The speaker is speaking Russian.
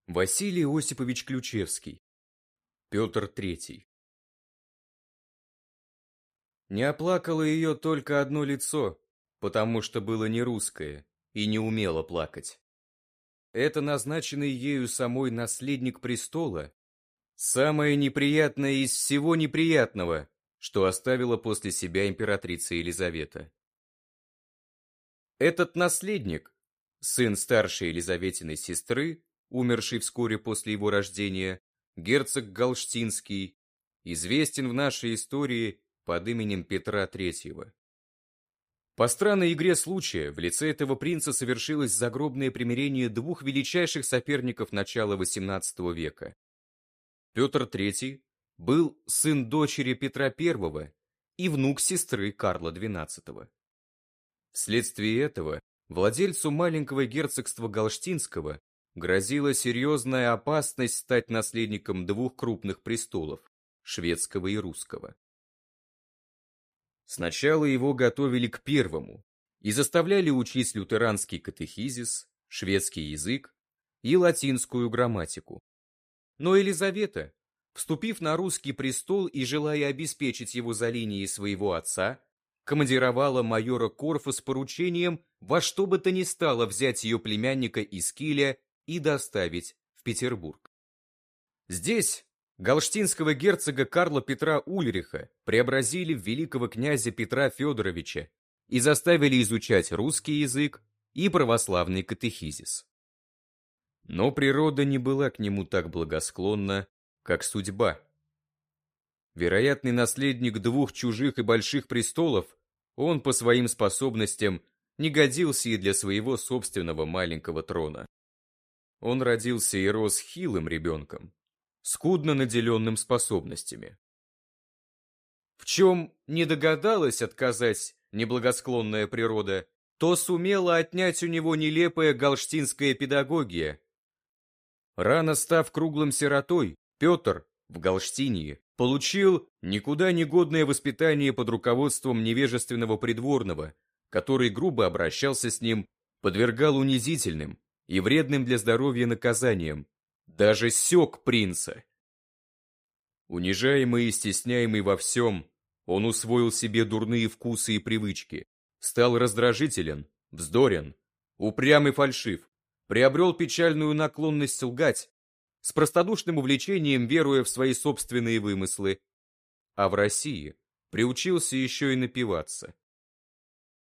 Василий Осипович Ключевский. Петр III. Не оплакало ее только одно лицо, потому что было не русское и не умело плакать. Это назначенный ею самой наследник престола, самое неприятное из всего неприятного, что оставила после себя императрица Елизавета. Этот наследник, сын старшей Елизаветиной сестры, умерший вскоре после его рождения, герцог Галштинский, известен в нашей истории под именем Петра III. По странной игре случая в лице этого принца совершилось загробное примирение двух величайших соперников начала XVIII века. Петр III был сын дочери Петра I и внук сестры Карла XII. Вследствие этого владельцу маленького герцогства Галштинского грозила серьезная опасность стать наследником двух крупных престолов – шведского и русского. Сначала его готовили к первому и заставляли учить лютеранский катехизис, шведский язык и латинскую грамматику. Но Елизавета, вступив на русский престол и желая обеспечить его за линией своего отца, командировала майора Корфа с поручением во что бы то ни стало взять ее племянника из Киля и доставить в Петербург. Здесь галштинского герцога Карла Петра Ульриха преобразили в великого князя Петра Федоровича и заставили изучать русский язык и православный катехизис. Но природа не была к нему так благосклонна, как судьба. Вероятный наследник двух чужих и больших престолов, он по своим способностям не годился и для своего собственного маленького трона. Он родился и рос хилым ребенком, скудно наделенным способностями. В чем не догадалась отказать неблагосклонная природа, то сумела отнять у него нелепая галштинская педагогия. Рано став круглым сиротой, Петр в Галштинии получил никуда не годное воспитание под руководством невежественного придворного, который грубо обращался с ним, подвергал унизительным и вредным для здоровья наказаниям, даже сёк принца. Унижаемый и стесняемый во всем, он усвоил себе дурные вкусы и привычки, стал раздражителен, вздорен, упрям и фальшив, приобрел печальную наклонность лгать, с простодушным увлечением веруя в свои собственные вымыслы, а в России приучился еще и напиваться.